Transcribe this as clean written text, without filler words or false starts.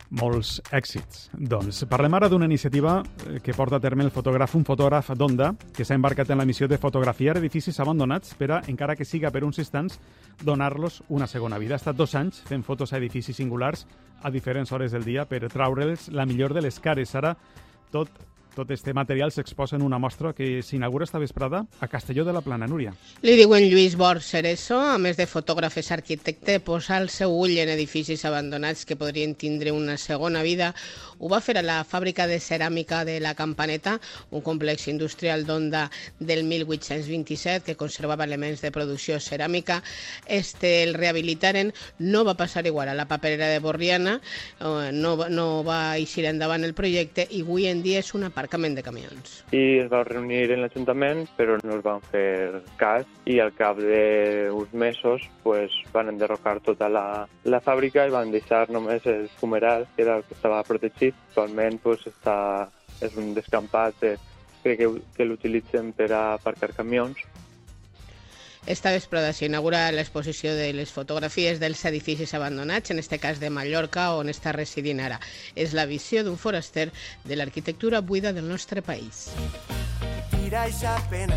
Molts èxits. Doncs parlem ara d'una iniciativa que porta a terme un fotògraf d'Onda, que s'ha embarcat en la missió de fotografiar edificis abandonats per a, encara que siga per uns instants, donar-los una segona vida. Ha estat 2 anys fent fotos a edificis singulars a diferents hores del dia per traure'ls la millor de les cares. Ara tot este material s'exposa en una mostra que s'inaugura esta vesprada a Castelló de la Plana. Núria. Li diuen Lluís Bort Cerezo, a més de fotògraf és arquitecte, posa el seu ull en edificis abandonats que podrien tindre una segona vida. Ho va fer a la fàbrica de ceràmica de la Campaneta, un complex industrial d'Onda del 1827 que conservava elements de producció ceràmica. El rehabilitaren, no va passar igual a la paperera de Borriana, no va eixir endavant el projecte i avui en dia és un aparcament de camions. I es va reunir en l'Ajuntament, però no es van fer cas i al cap d'uns mesos van enderrocar tota la fàbrica i van deixar només el fumeral, que era el que estava protegit. Actualment és un descampat, crec que l'utilitzen per a aparcar camions. Esta vesprada s'inaugura l'exposició de les fotografies dels edificis abandonats, en este cas de Mallorca, on està residint ara. És la visió d'un foraster de l'arquitectura buida del nostre país.